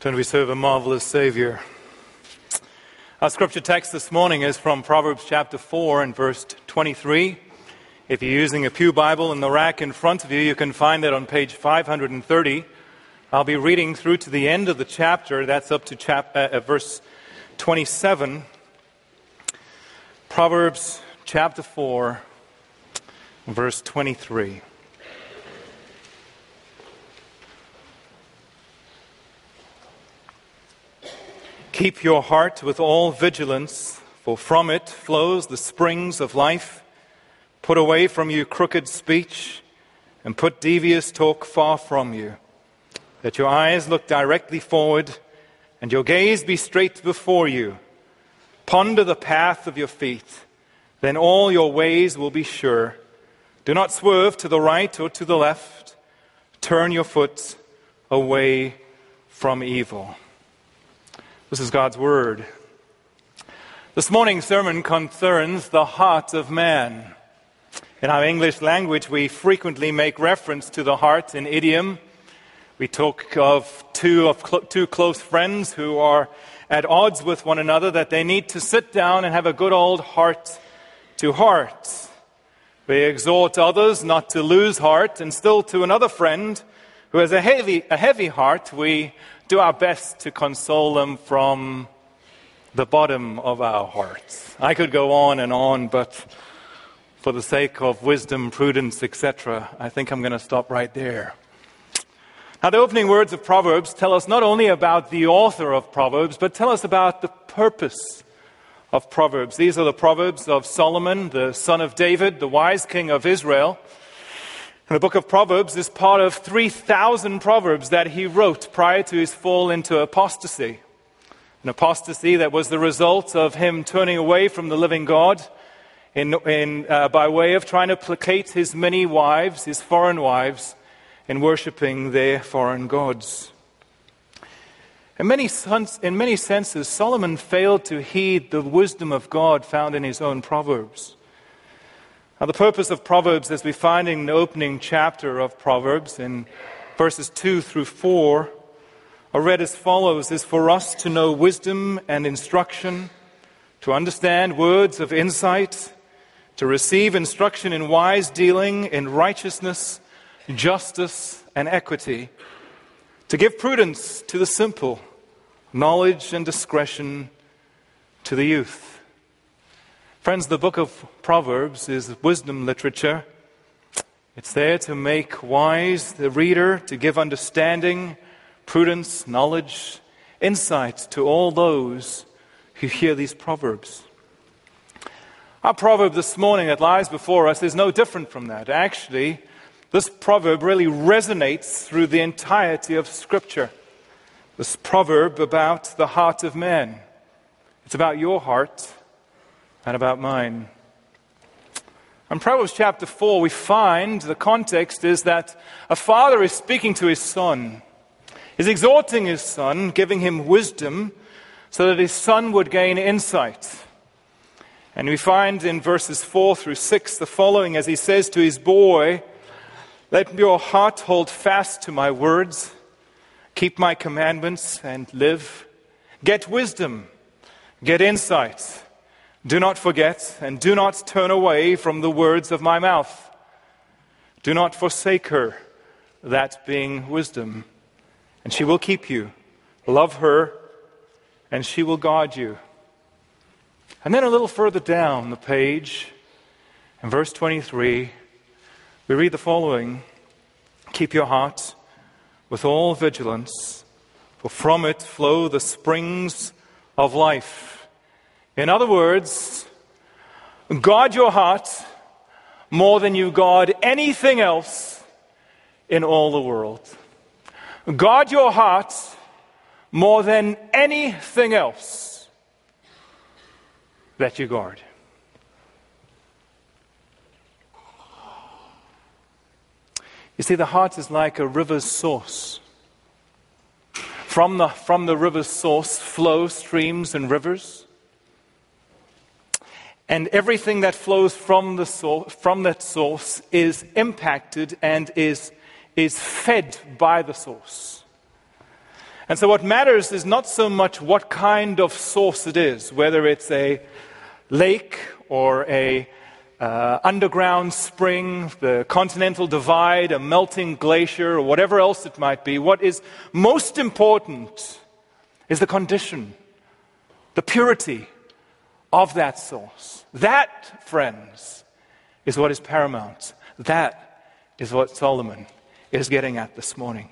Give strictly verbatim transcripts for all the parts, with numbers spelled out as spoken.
Don't we serve a marvelous Savior? Our scripture text this morning is from Proverbs chapter four and verse twenty-three. If you're using a pew Bible in the rack in front of you, you can find it on page five hundred thirty. I'll be reading through to the end of the chapter. That's up to chap- uh, verse twenty-seven. Proverbs chapter four, verse twenty-three. Keep your heart with all vigilance, for from it flows the springs of life. Put away from you crooked speech, and put devious talk far from you. Let your eyes look directly forward, and your gaze be straight before you. Ponder the path of your feet, then all your ways will be sure. Do not swerve to the right or to the left. Turn your foot away from evil. This is God's Word. This morning's sermon concerns the heart of man. In our English language, we frequently make reference to the heart in idiom. We talk of two of cl- two close friends who are at odds with one another, that they need to sit down and have a good old heart to heart. We exhort others not to lose heart, and still to another friend who has a heavy, a heavy heart, we do our best to console them from the bottom of our hearts. I could go on and on, but for the sake of wisdom, prudence, et cetera, I think I'm going to stop right there. Now, the opening words of Proverbs tell us not only about the author of Proverbs, but tell us about the purpose of Proverbs. These are the Proverbs of Solomon, the son of David, the wise king of Israel. And the book of Proverbs is part of three thousand Proverbs that he wrote prior to his fall into apostasy. An apostasy that was the result of him turning away from the living God in, in, uh, by way of trying to placate his many wives, his foreign wives, in worshiping their foreign gods. In many, in many senses, Solomon failed to heed the wisdom of God found in his own Proverbs. Now, the purpose of Proverbs, as we find in the opening chapter of Proverbs, in verses two through four, are read as follows, is for us to know wisdom and instruction, to understand words of insight, to receive instruction in wise dealing, in righteousness, justice, and equity, to give prudence to the simple, knowledge and discretion to the youth. Friends, the book of Proverbs is wisdom literature. It's there to make wise the reader, to give understanding, prudence, knowledge, insight to all those who hear these Proverbs. Our proverb this morning that lies before us is no different from that. Actually, this proverb really resonates through the entirety of Scripture. This proverb about the heart of man. It's about your heart and about mine. In Proverbs chapter four, we find the context is that a father is speaking to his son. He's exhorting his son, giving him wisdom so that his son would gain insight. And we find in verses four through six the following as he says to his boy, "Let your heart hold fast to my words, keep my commandments and live. Get wisdom, get insight. Do not forget and do not turn away from the words of my mouth. Do not forsake her," that being wisdom, "and she will keep you. Love her, and she will guard you." And then a little further down the page, in verse twenty-three, we read the following, "Keep your heart with all vigilance, for from it flow the springs of life." In other words, guard your heart more than you guard anything else in all the world. Guard your heart more than anything else that you guard. You see, the heart is like a river's source. From the, from the river's source flow streams and rivers. And everything that flows from the source, from that source is impacted and is, is fed by the source. And so what matters is not so much what kind of source it is, whether it's a lake or a uh, underground spring, the continental divide, a melting glacier, or whatever else it might be. What is most important is the condition, the purity of that source. That, friends, is what is paramount. That is what Solomon is getting at this morning.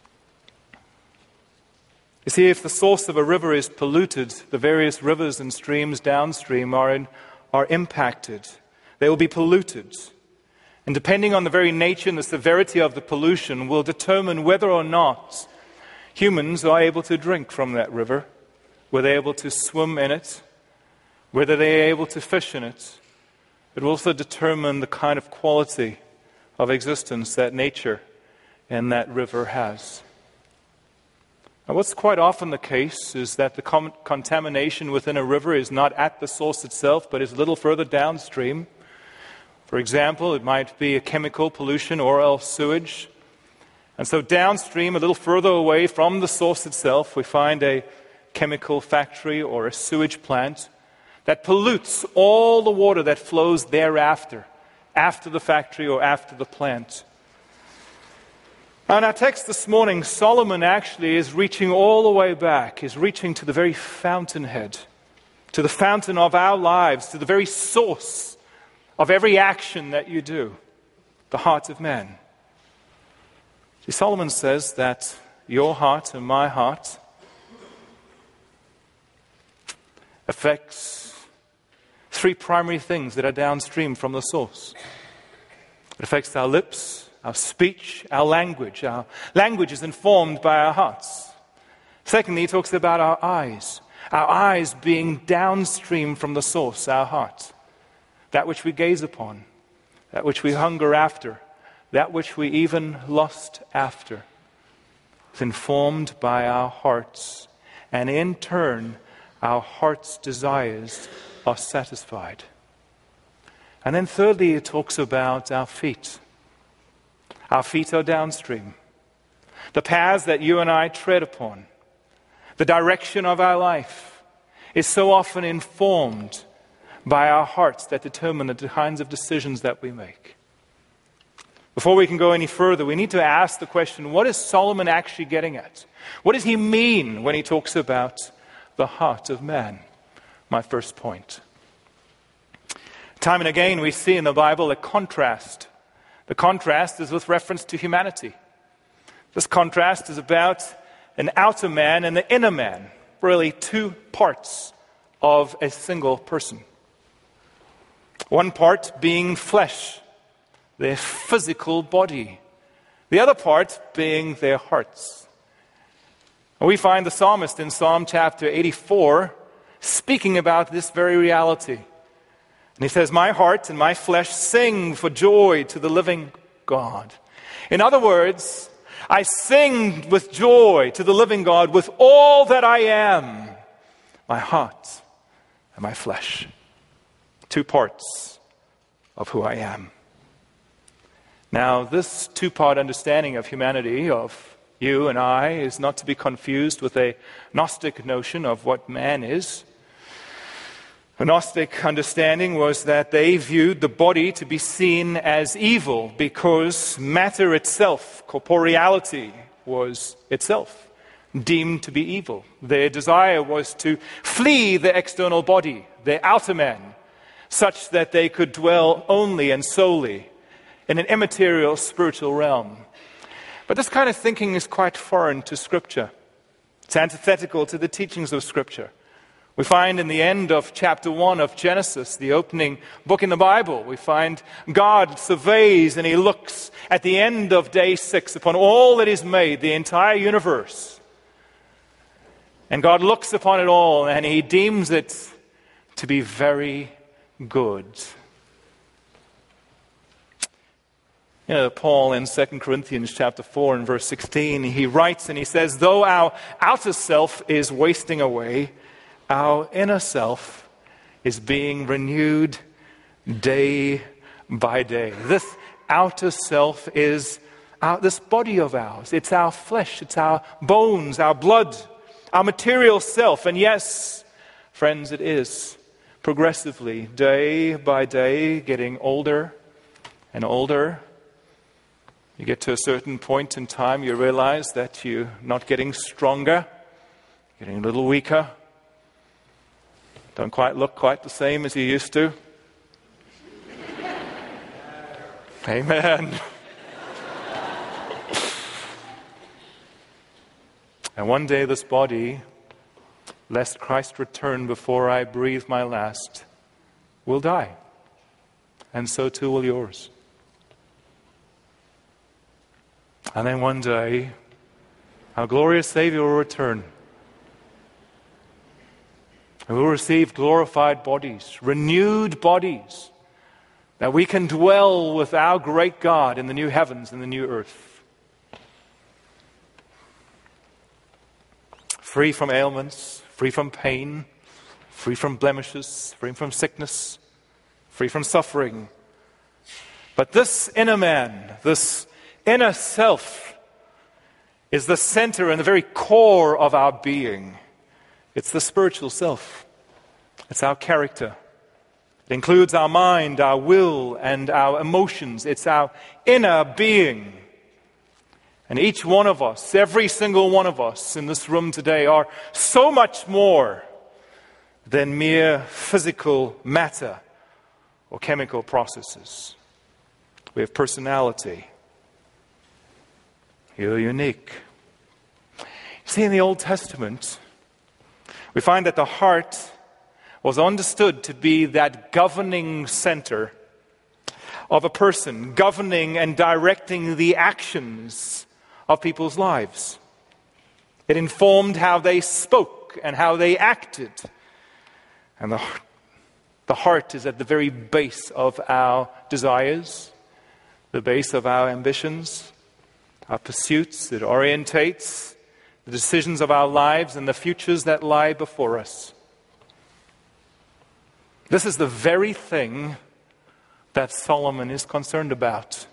You see, if the source of a river is polluted, the various rivers and streams downstream are, in, are impacted. They will be polluted. And depending on the very nature and the severity of the pollution will determine whether or not humans are able to drink from that river, whether they're able to swim in it, whether they're able to fish in it. It will also determine the kind of quality of existence that nature and that river has. Now, what's quite often the case is that the com- contamination within a river is not at the source itself, but is a little further downstream. For example, it might be a chemical pollution or else sewage. And so downstream, a little further away from the source itself, we find a chemical factory or a sewage plant that pollutes all the water that flows thereafter, after the factory or after the plant. Now, in our text this morning, Solomon actually is reaching all the way back, is reaching to the very fountainhead, to the fountain of our lives, to the very source of every action that you do, the heart of man. See, Solomon says that your heart and my heart affects three primary things that are downstream from the source. It affects our lips, our speech, our language. Our language is informed by our hearts. Secondly, he talks about our eyes. Our eyes being downstream from the source, our heart. That which we gaze upon, that which we hunger after, that which we even lust after. Is informed by our hearts. And in turn, our heart's desires are satisfied. And then thirdly, it talks about our feet. Our feet are downstream. The paths that you and I tread upon, the direction of our life, is so often informed by our hearts that determine the kinds of decisions that we make. Before we can go any further, we need to ask the question, what is Solomon actually getting at? What does he mean when he talks about the heart of man? My first point. Time and again we see in the Bible a contrast. The contrast is with reference to humanity. This contrast is about an outer man and the inner man, really two parts of a single person. One part being flesh, their physical body. The other part being their hearts. We find the psalmist in Psalm chapter eighty-four speaking about this very reality. And he says, my heart and my flesh sing for joy to the living God. In other words, I sing with joy to the living God with all that I am, my heart and my flesh. Two parts of who I am. Now, this two-part understanding of humanity, of you and I, is not to be confused with a Gnostic notion of what man is. A Gnostic understanding was that they viewed the body to be seen as evil because matter itself, corporeality, was itself deemed to be evil. Their desire was to flee the external body, their outer man, such that they could dwell only and solely in an immaterial spiritual realm. But this kind of thinking is quite foreign to Scripture. It's antithetical to the teachings of Scripture. We find in the end of chapter one of Genesis, the opening book in the Bible, we find God surveys and he looks at the end of day six upon all that is made, the entire universe. And God looks upon it all and he deems it to be very good. You know, Paul in Second Corinthians chapter four and verse sixteen, he writes and he says, though our outer self is wasting away, our inner self is being renewed day by day. This outer self is our, this body of ours. It's our flesh, it's our bones, our blood, our material self. And yes, friends, it is progressively, day by day, getting older and older. You get to a certain point in time, you realize that you're not getting stronger, getting a little weaker. Don't quite look quite the same as you used to. Amen. And one day this body, lest Christ return before I breathe my last, will die. And so too will yours. And then one day, our glorious Savior will return. And we'll receive glorified bodies, renewed bodies, that we can dwell with our great God in the new heavens and the new earth. Free from ailments, free from pain, free from blemishes, free from sickness, free from suffering. But this inner man, this inner self, is the center and the very core of our being. It's the spiritual self. It's our character. It includes our mind, our will, and our emotions. It's our inner being. And each one of us, every single one of us in this room today, are so much more than mere physical matter or chemical processes. We have personality. You're unique. You see, in the Old Testament, we find that the heart was understood to be that governing center of a person, governing and directing the actions of people's lives. It informed how they spoke and how they acted. And the, the heart is at the very base of our desires, the base of our ambitions, our pursuits. It orientates the decisions of our lives and the futures that lie before us. This is the very thing that Solomon is concerned about.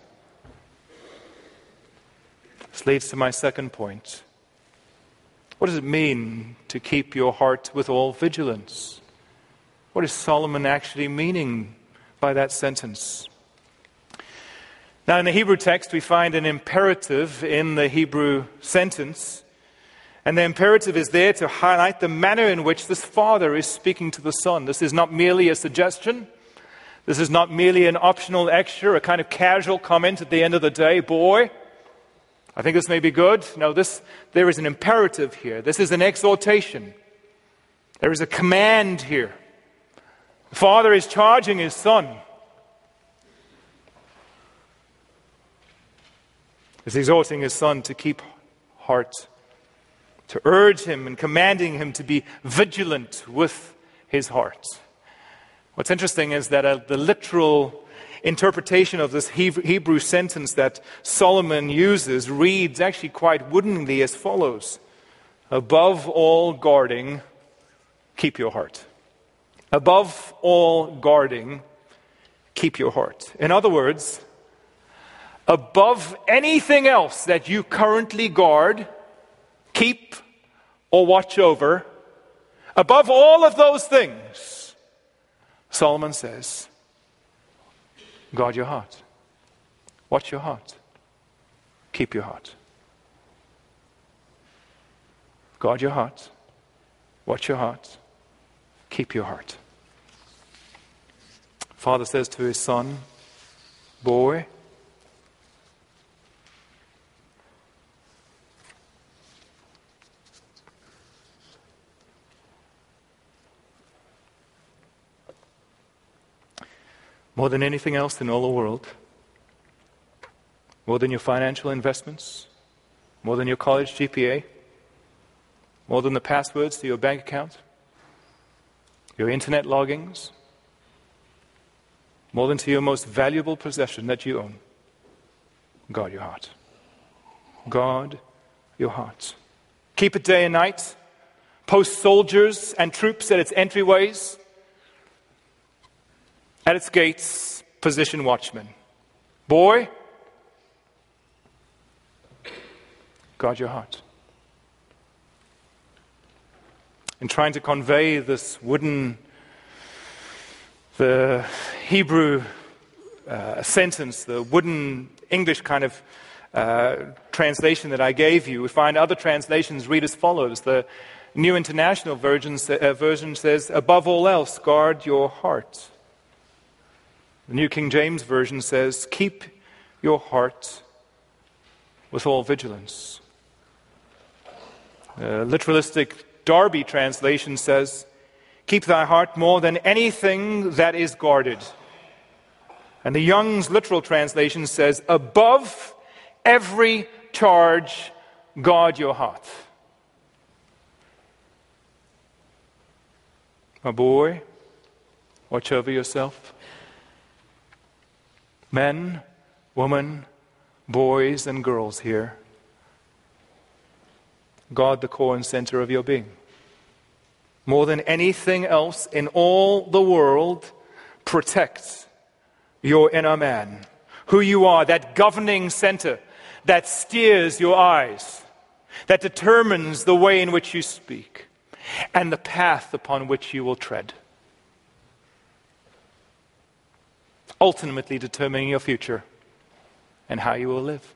This leads to my second point. What does it mean to keep your heart with all vigilance? What is Solomon actually meaning by that sentence? Now, in the Hebrew text, we find an imperative in the Hebrew sentence. And the imperative is there to highlight the manner in which this father is speaking to the son. This is not merely a suggestion. This is not merely an optional extra, a kind of casual comment at the end of the day. Boy, I think this may be good. No, this, there is an imperative here. This is an exhortation. There is a command here. The father is charging his son. He's exhorting his son to keep heart, to urge him and commanding him to be vigilant with his heart. What's interesting is that uh, the literal interpretation of this Hebrew sentence that Solomon uses reads actually quite woodenly as follows: above all guarding, keep your heart. Above all guarding, keep your heart. In other words, above anything else that you currently guard, keep, or watch over, above all of those things, Solomon says, guard your heart. Watch your heart. Keep your heart. Guard your heart. Watch your heart. Keep your heart. Father says to his son, boy, more than anything else in all the world, more than your financial investments, more than your college G P A, more than the passwords to your bank account, your internet loggings, more than to your most valuable possession that you own, guard your heart. Guard your heart. Keep it day and night. Post soldiers and troops at its entryways. At its gates, position watchmen. Boy, Guard your heart. In trying to convey this wooden, the Hebrew uh, sentence, the wooden English kind of uh, translation that I gave you, we find other translations read as follows. The New International Version, uh, version says, above all else, guard your heart. The New King James Version says, keep your heart with all vigilance. The literalistic Darby translation says, keep thy heart more than anything that is guarded. And the Young's literal translation says, above every charge, guard your heart. My boy, watch over yourself. Men, women, boys and girls here, guard the core and center of your being. More than anything else in all the world, protect your inner man, who you are, that governing center that steers your eyes, that determines the way in which you speak, and the path upon which you will tread, ultimately determining your future and how you will live.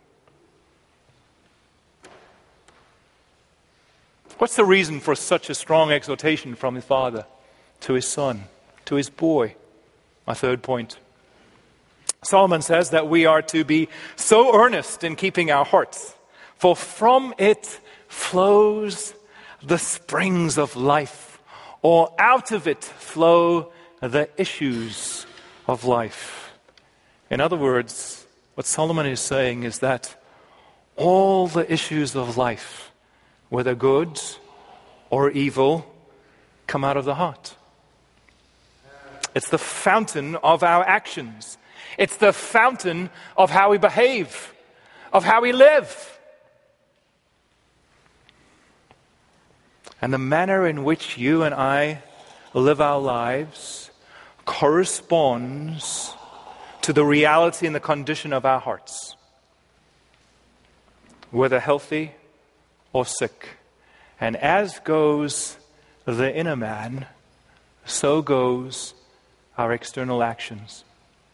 What's the reason for such a strong exhortation from his father to his son, to his boy? My third point. Solomon says that we are to be so earnest in keeping our hearts, for from it flows the springs of life, or out of it flow the issues of life. In other words, what Solomon is saying is that all the issues of life, whether good or evil, come out of the heart. It's the fountain of our actions. It's the fountain of how we behave, of how we live. And the manner in which you and I live our lives corresponds to the reality and the condition of our hearts, whether healthy or sick. And as goes the inner man, so goes our external actions.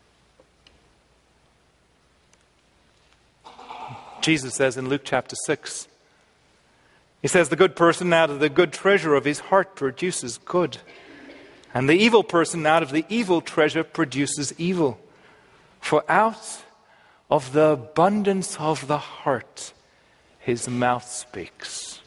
Jesus says in Luke chapter six, he says, the good person out of the good treasure of his heart produces good, and the evil person out of the evil treasure produces evil. For out of the abundance of the heart, his mouth speaks.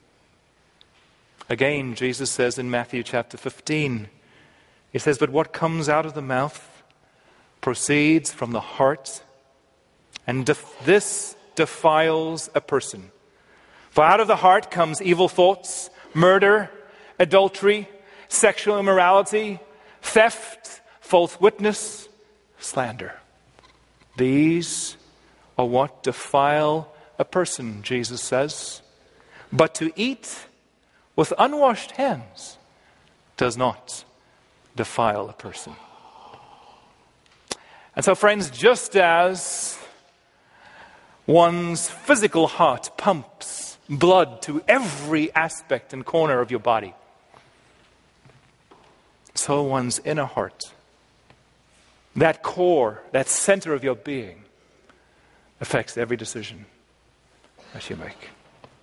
Again, Jesus says in Matthew chapter fifteen, he says, but what comes out of the mouth proceeds from the heart, and def- this defiles a person. For out of the heart comes evil thoughts, murder, adultery, sexual immorality, theft, false witness, slander. These are what defile a person, Jesus says. But to eat with unwashed hands does not defile a person. And so, friends, just as one's physical heart pumps blood to every aspect and corner of your body, so one's inner heart, that core, that center of your being, affects every decision that you make.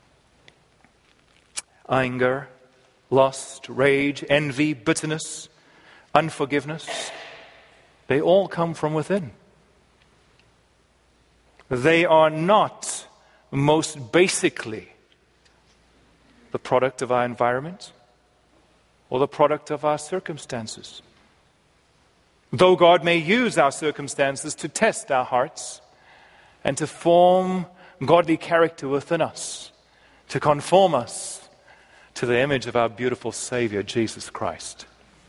Anger, lust, rage, envy, bitterness, unforgiveness, they all come from within. They are not most basically the product of our environment or the product of our circumstances. Though God may use our circumstances to test our hearts and to form godly character within us, to conform us to the image of our beautiful Savior, Jesus Christ.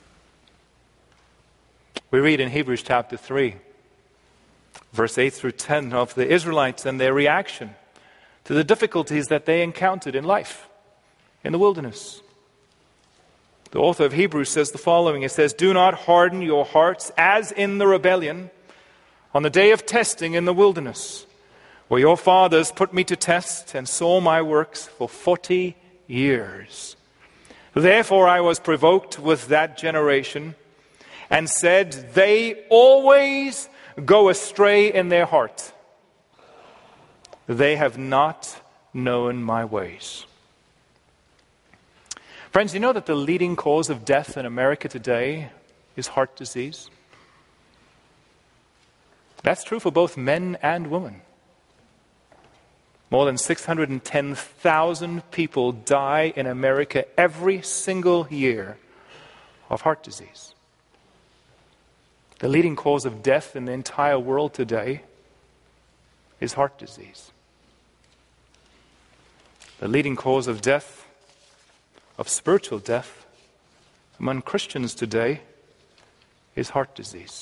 We read in Hebrews chapter three, verse eight through ten, of the Israelites and their reaction to the difficulties that they encountered in life, in the wilderness. The author of Hebrews says the following. It says, do not harden your hearts as in the rebellion on the day of testing in the wilderness, where your fathers put me to test and saw my works for forty years. Therefore I was provoked with that generation and said, they always go astray in their heart. They have not known my ways. Friends, you know that the leading cause of death in America today is heart disease? That's true for both men and women. More than six hundred ten thousand people die in America every single year of heart disease. The leading cause of death in the entire world today is heart disease. The leading cause of death, of spiritual death, among Christians today is heart disease.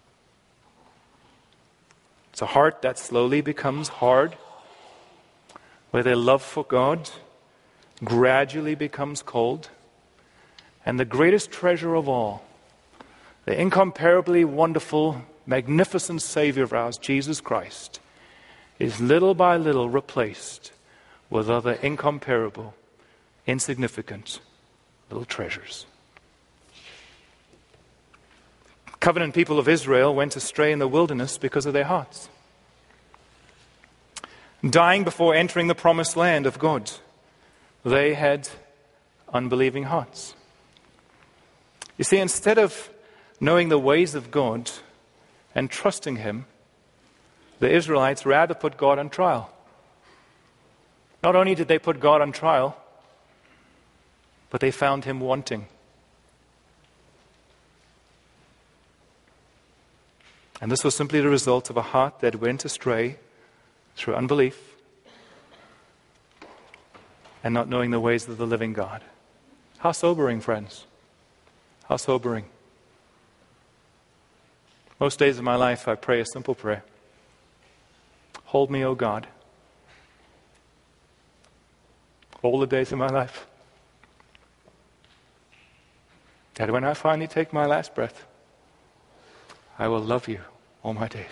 It's a heart that slowly becomes hard, where their love for God gradually becomes cold, and the greatest treasure of all, the incomparably wonderful, magnificent Savior of ours, Jesus Christ, is little by little replaced with other incomparable, insignificant little treasures. Covenant people of Israel went astray in the wilderness because of their hearts, dying before entering the promised land of God. They had unbelieving hearts. You see, instead of knowing the ways of God and trusting Him, the Israelites rather put God on trial. Not only did they put God on trial, but they found Him wanting. And this was simply the result of a heart that went astray through unbelief and not knowing the ways of the living God. How sobering, friends. How sobering. Most days of my life, I pray a simple prayer. Hold me, O God. All the days of my life. That when I finally take my last breath, I will love you all my days.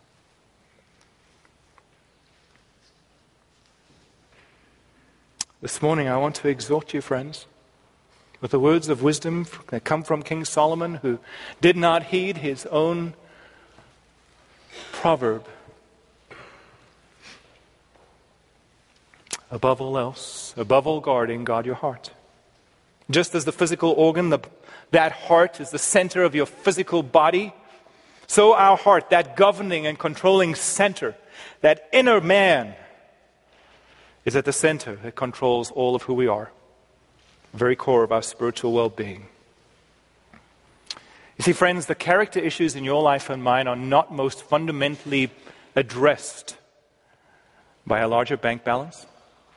This morning I want to exhort you, friends, with the words of wisdom that come from King Solomon, who did not heed his own proverb. Above all else, above all guarding, guard your heart. Just as the physical organ, the, that heart is the center of your physical body, so our heart, that governing and controlling center, that inner man, is at the center that controls all of who we are, the very core of our spiritual well-being. You see, friends, the character issues in your life and mine are not most fundamentally addressed by a larger bank balance,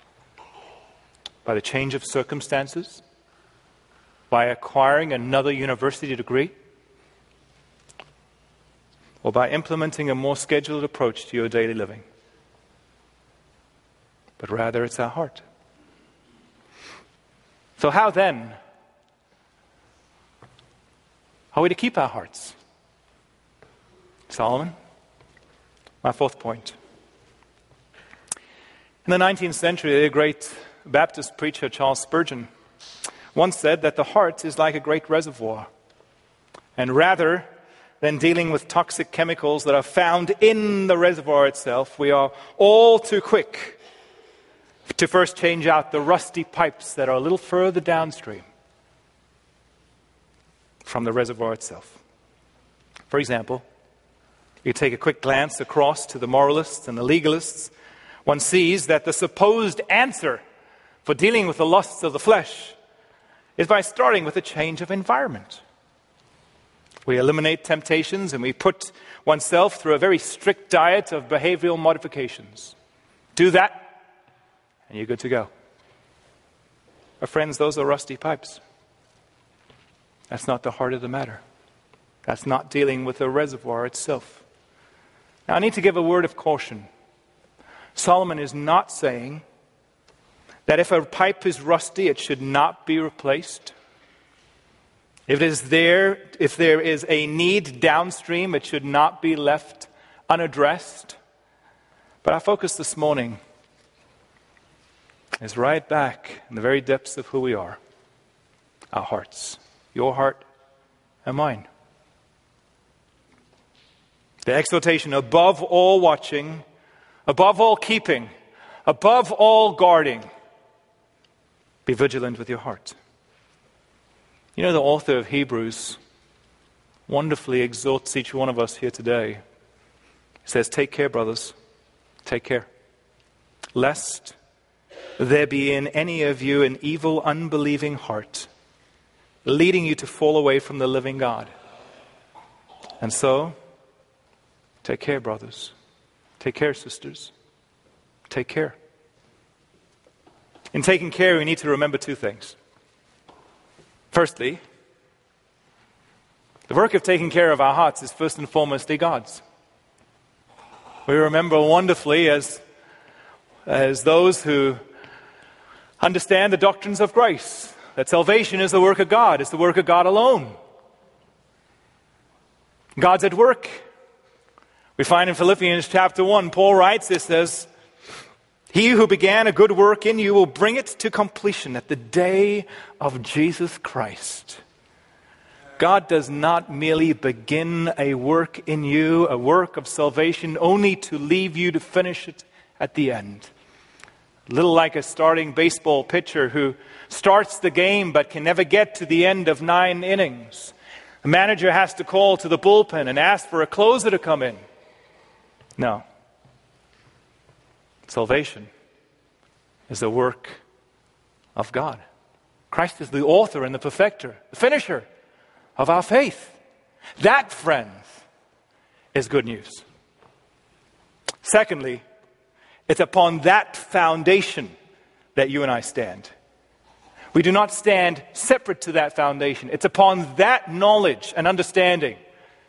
by the change of circumstances, by acquiring another university degree, or by implementing a more scheduled approach to your daily living. But rather it's our heart. So how then are we to keep our hearts? Solomon, my fourth point. In the nineteenth century, the great Baptist preacher Charles Spurgeon once said that the heart is like a great reservoir. And rather than dealing with toxic chemicals that are found in the reservoir itself, we are all too quick to first change out the rusty pipes that are a little further downstream from the reservoir itself. For example, you take a quick glance across to the moralists and the legalists. One sees that the supposed answer for dealing with the lusts of the flesh is by starting with a change of environment. We eliminate temptations and we put oneself through a very strict diet of behavioral modifications. Do that, and you're good to go. But friends, those are rusty pipes. That's not the heart of the matter. That's not dealing with the reservoir itself. Now, I need to give a word of caution. Solomon is not saying that if a pipe is rusty, it should not be replaced. If it is there, if there is a need downstream, it should not be left unaddressed. But our focus this morning is right back in the very depths of who we are, our hearts, your heart and mine. The exhortation, above all watching, above all keeping, above all guarding, be vigilant with your heart. You know, the author of Hebrews wonderfully exhorts each one of us here today. He says, take care, brothers, take care, lest there be in any of you an evil, unbelieving heart, leading you to fall away from the living God. And so, take care, brothers. Take care, sisters. Take care. In taking care, we need to remember two things. Firstly, the work of taking care of our hearts is first and foremost God's. We remember wonderfully as, as those who understand the doctrines of grace, that salvation is the work of God, it's the work of God alone. God's at work. We find in Philippians chapter one, Paul writes, it says, he who began a good work in you will bring it to completion at the day of Jesus Christ. God does not merely begin a work in you, a work of salvation, only to leave you to finish it at the end. A little like a starting baseball pitcher who starts the game but can never get to the end of nine innings. The manager has to call to the bullpen and ask for a closer to come in. No. Salvation is the work of God. Christ is the author and the perfecter, the finisher of our faith. That, friends, is good news. Secondly, it's upon that foundation that you and I stand. We do not stand separate to that foundation. It's upon that knowledge and understanding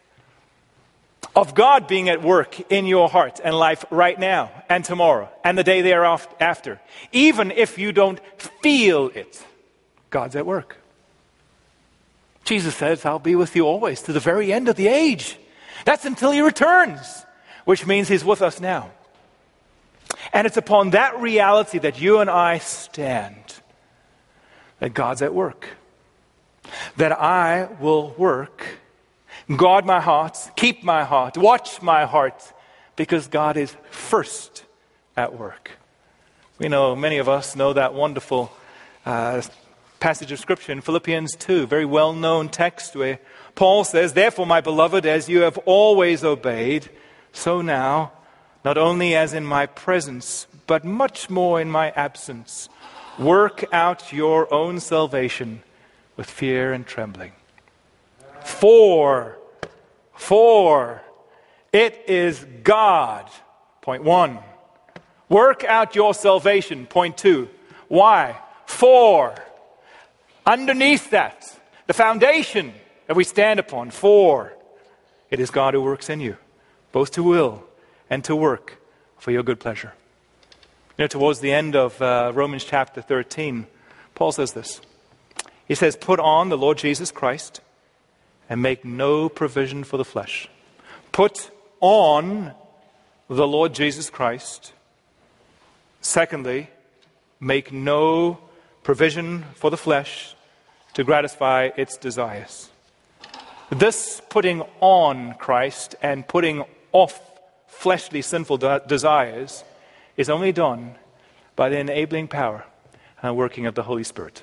of God being at work in your heart and life right now and tomorrow and the day thereafter. Even if you don't feel it, God's at work. Jesus says, I'll be with you always to the very end of the age. That's until He returns, which means He's with us now. And it's upon that reality that you and I stand, that God's at work. That I will work, guard my heart, keep my heart, watch my heart, because God is first at work. We know, many of us know that wonderful uh, passage of Scripture in Philippians two, very well-known text where Paul says, therefore, my beloved, as you have always obeyed, so now, not only as in my presence, but much more in my absence, work out your own salvation with fear and trembling. For, for, it is God. Point one. Work out your salvation. Point two. Why? For, underneath that, the foundation that we stand upon, for, it is God who works in you, both to will and to work for your good pleasure. You know, towards the end of uh, Romans chapter thirteen, Paul says this. He says, put on the Lord Jesus Christ and make no provision for the flesh. Put on the Lord Jesus Christ. Secondly, make no provision for the flesh to gratify its desires. This putting on Christ and putting off fleshly sinful de- desires is only done by the enabling power and working of the Holy Spirit,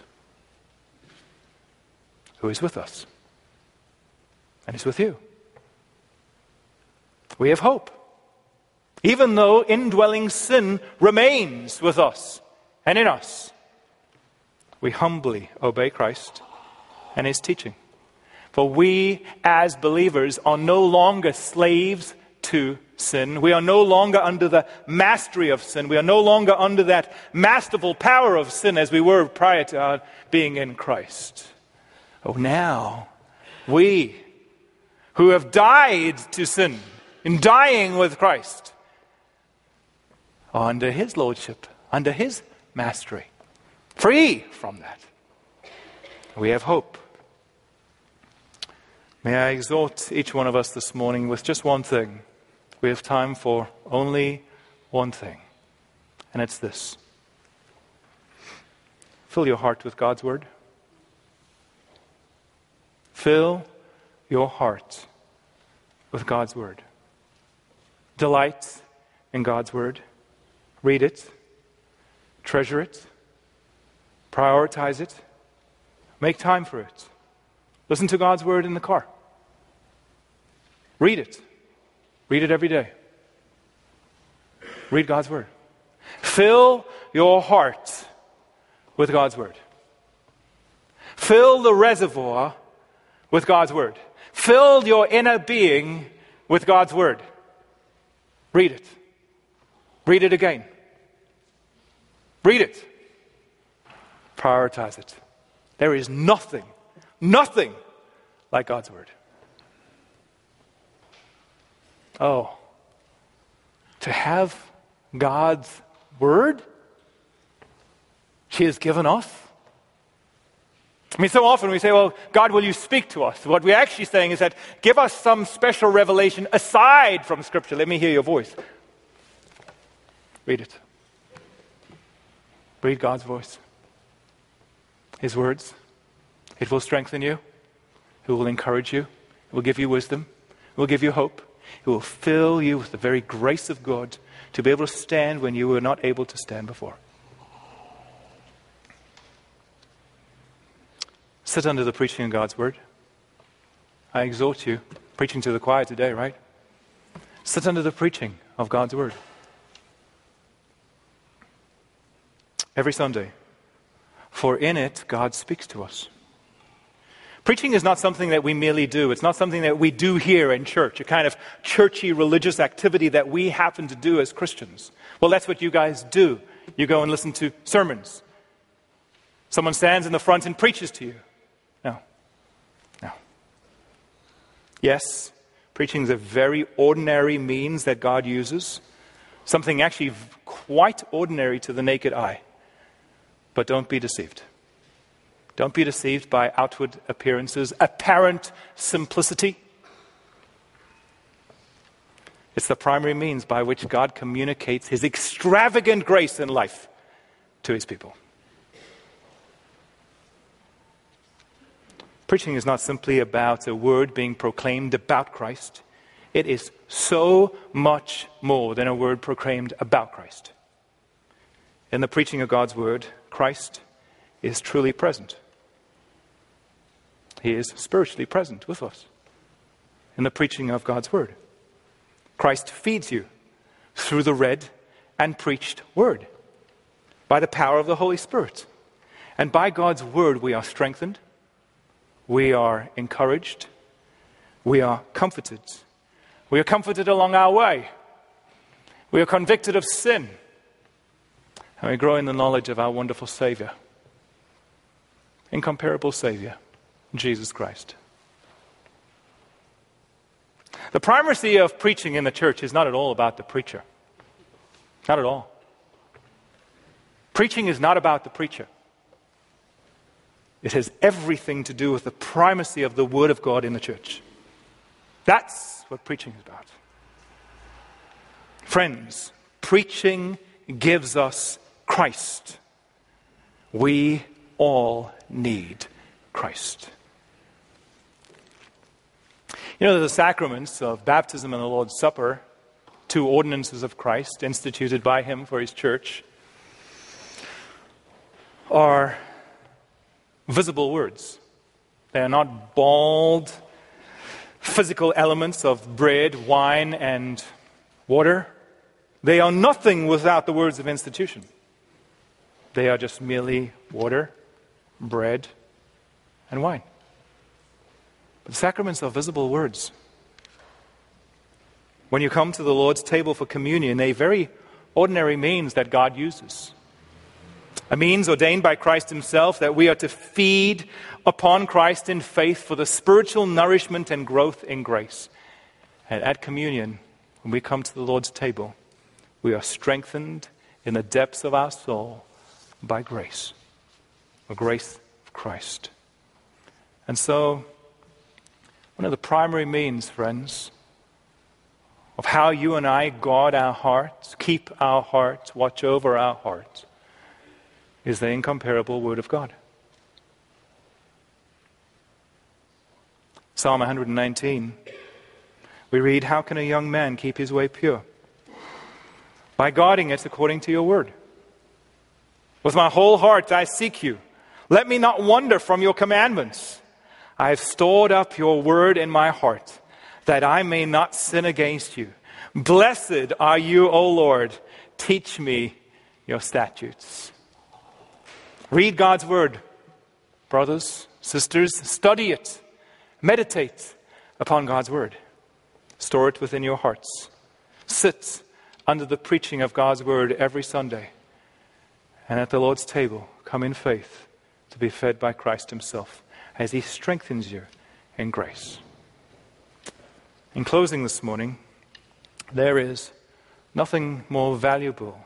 who is with us and is with you. We have hope, even though indwelling sin remains with us and in us. We humbly obey Christ and His teaching. For we as believers are no longer slaves to sin. We are no longer under the mastery of sin. We are no longer under that masterful power of sin as we were prior to our being in Christ. Oh, now we who have died to sin, in dying with Christ, are under His lordship, under His mastery, free from that. We have hope. May I exhort each one of us this morning with just one thing. We have time for only one thing, and it's this. Fill your heart with God's Word. Fill your heart with God's Word. Delight in God's Word. Read it. Treasure it. Prioritize it. Make time for it. Listen to God's Word in the car. Read it. Read it every day. Read God's Word. Fill your heart with God's Word. Fill the reservoir with God's Word. Fill your inner being with God's Word. Read it. Read it again. Read it. Prioritize it. There is nothing, nothing like God's Word. Oh, to have God's Word He has given us. I mean, so often we say, well, God, will you speak to us? What we're actually saying is that give us some special revelation aside from Scripture. Let me hear your voice. Read it. Read God's voice. His words. It will strengthen you. It will encourage you. It will give you wisdom. It will give you hope. It will fill you with the very grace of God to be able to stand when you were not able to stand before. Sit under the preaching of God's Word. I exhort you, preaching to the choir today, right? Sit under the preaching of God's Word. Every Sunday. For in it, God speaks to us. Preaching is not something that we merely do. It's not something that we do here in church, a kind of churchy religious activity that we happen to do as Christians. Well, that's what you guys do. You go and listen to sermons. Someone stands in the front and preaches to you. No. No. Yes, preaching is a very ordinary means that God uses. Something actually quite ordinary to the naked eye. But don't be deceived. Don't be deceived by outward appearances, apparent simplicity. It's the primary means by which God communicates His extravagant grace in life to His people. Preaching is not simply about a word being proclaimed about Christ. It is so much more than a word proclaimed about Christ. In the preaching of God's Word, Christ is truly present. He is spiritually present with us in the preaching of God's Word. Christ feeds you through the read and preached Word by the power of the Holy Spirit. And by God's Word we are strengthened, we are encouraged, we are comforted. We are comforted along our way. We are convicted of sin. And we grow in the knowledge of our wonderful Savior, incomparable Savior, Jesus Christ. The primacy of preaching in the church is not at all about the preacher. Not at all. Preaching is not about the preacher. It has everything to do with the primacy of the Word of God in the church. That's what preaching is about. Friends, preaching gives us Christ. We all need Christ. You know, the sacraments of baptism and the Lord's Supper, two ordinances of Christ instituted by Him for His church, are visible words. They are not bald, physical elements of bread, wine, and water. They are nothing without the words of institution. They are just merely water, bread, and wine. But the sacraments are visible words. When you come to the Lord's table for communion, a very ordinary means that God uses. A means ordained by Christ Himself that we are to feed upon Christ in faith for the spiritual nourishment and growth in grace. And at communion, when we come to the Lord's table, we are strengthened in the depths of our soul by grace, the grace of Christ. And so, one of the primary means, friends, of how you and I guard our hearts, keep our hearts, watch over our hearts, is the incomparable Word of God. Psalm one nineteen, we read, "How can a young man keep his way pure? By guarding it according to your word. With my whole heart I seek you. Let me not wander from your commandments. I have stored up your word in my heart, that I may not sin against you. Blessed are you, O Lord. Teach me your statutes." Read God's word, brothers, sisters. Study it. Meditate upon God's word. Store it within your hearts. Sit under the preaching of God's word every Sunday. And at the Lord's table, come in faith to be fed by Christ himself as he strengthens you in grace. In closing this morning, there is nothing more valuable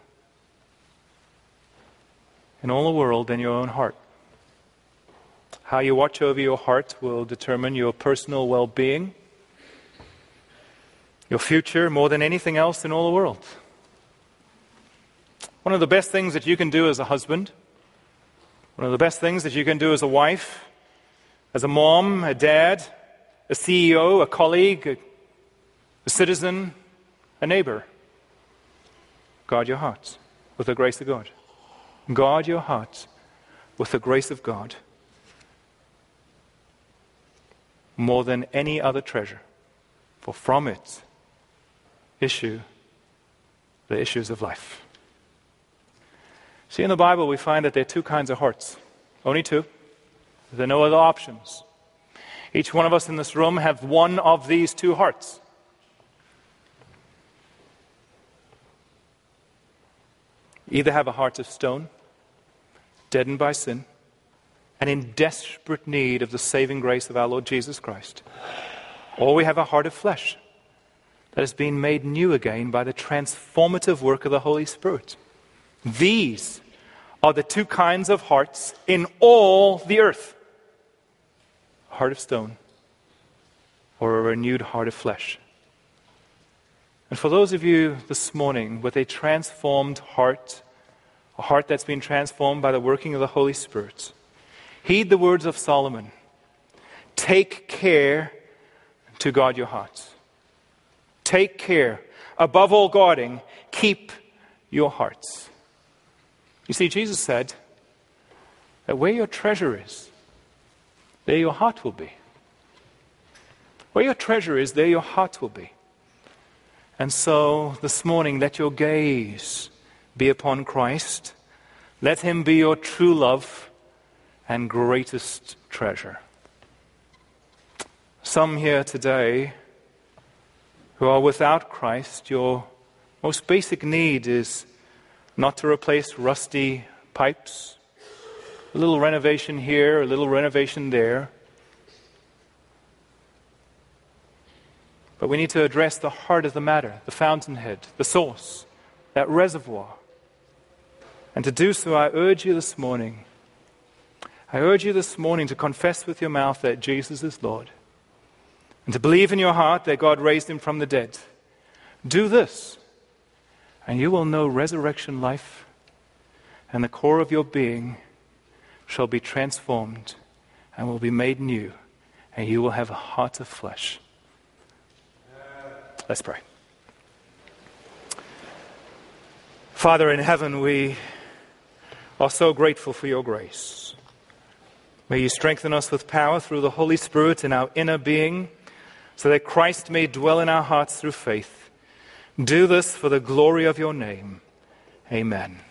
in all the world than your own heart. How you watch over your heart will determine your personal well-being, your future, more than anything else in all the world. One of the best things that you can do as a husband, one of the best things that you can do as a wife, as a mom, a dad, a C E O, a colleague, a, a citizen, a neighbor, guard your hearts with the grace of God. Guard your hearts with the grace of God more than any other treasure, for from it issue the issues of life. See, in the Bible we find that there are two kinds of hearts. Only two. There are no other options. Each one of us in this room have one of these two hearts. Either have a heart of stone, deadened by sin, and in desperate need of the saving grace of our Lord Jesus Christ. Or we have a heart of flesh that has been made new again by the transformative work of the Holy Spirit. These are the two kinds of hearts in all the earth. A heart of stone or a renewed heart of flesh. And for those of you this morning with a transformed heart, a heart that's been transformed by the working of the Holy Spirit, heed the words of Solomon. Take care to guard your hearts. Take care. Above all guarding, keep your hearts. You see, Jesus said that where your treasure is, there your heart will be. Where your treasure is, there your heart will be. And so this morning, let your gaze be upon Christ. Let him be your true love and greatest treasure. Some here today who are without Christ, your most basic need is not to replace rusty pipes, a little renovation here, a little renovation there. But we need to address the heart of the matter, the fountainhead, the source, that reservoir. And to do so, I urge you this morning, I urge you this morning to confess with your mouth that Jesus is Lord, and to believe in your heart that God raised him from the dead. Do this, and you will know resurrection life, and the core of your being shall be transformed and will be made new, and you will have a heart of flesh. Let's pray. Father in heaven, we are so grateful for your grace. May you strengthen us with power through the Holy Spirit in our inner being, so that Christ may dwell in our hearts through faith. Do this for the glory of your name. Amen.